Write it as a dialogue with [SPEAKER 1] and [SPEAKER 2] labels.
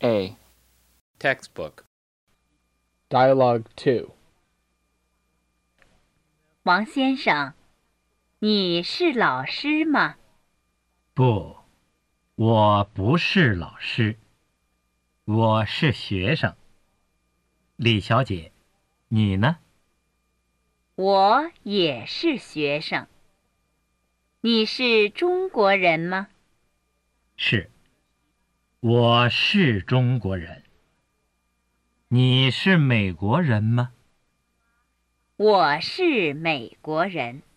[SPEAKER 1] A.
[SPEAKER 2] Textbook.
[SPEAKER 3] Dialogue 2.
[SPEAKER 4] 王先生，你是老师吗？
[SPEAKER 5] 不，我不是老师，我是学生。李小姐，你呢？
[SPEAKER 4] 我也是学生。你是中国人吗？
[SPEAKER 5] 是，我是中国人。你是美国人吗？
[SPEAKER 4] 我是美国人。